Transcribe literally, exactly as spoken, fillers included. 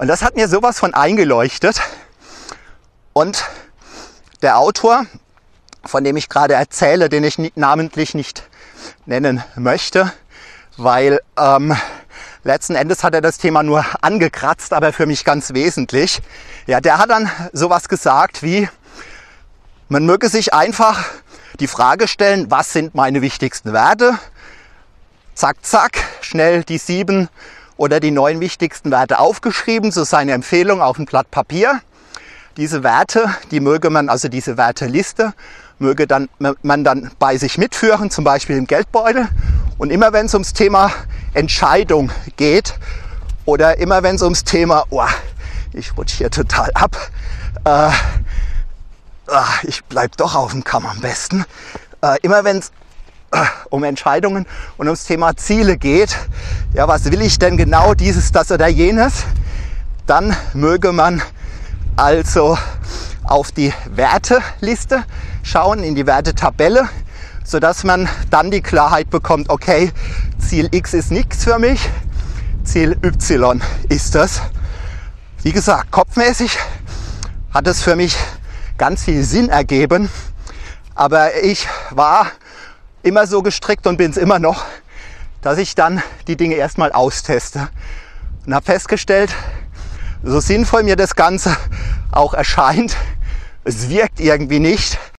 Und das hat mir sowas von eingeleuchtet. Und der Autor, von dem ich gerade erzähle, den ich nicht, namentlich nicht nennen möchte, weil ähm, letzten Endes hat er das Thema nur angekratzt, aber für mich ganz wesentlich. Ja, der hat dann sowas gesagt wie, man möge sich einfach die Frage stellen, was sind meine wichtigsten Werte? Zack, zack, schnell die sieben oder die neun wichtigsten Werte aufgeschrieben, so seine Empfehlung auf ein Blatt Papier. Diese Werte, die möge man, also diese Werteliste, möge dann, man dann bei sich mitführen, zum Beispiel im Geldbeutel. Und immer wenn es ums Thema Entscheidung geht oder immer wenn es ums Thema, oh, ich rutsche hier total ab, äh, ich bleib doch auf dem Kamm am besten. Äh, immer wenn es äh, um Entscheidungen und ums Thema Ziele geht, ja, was will ich denn genau, dieses, das oder jenes, dann möge man also auf die Werteliste schauen, in die Wertetabelle, sodass man dann die Klarheit bekommt, okay, Ziel X ist nichts für mich, Ziel Y ist das. Wie gesagt, kopfmäßig hat es für mich ganz viel Sinn ergeben, aber ich war immer so gestrickt und bin es immer noch, dass ich dann die Dinge erstmal austeste und habe festgestellt, so sinnvoll mir das Ganze auch erscheint, es wirkt irgendwie nicht.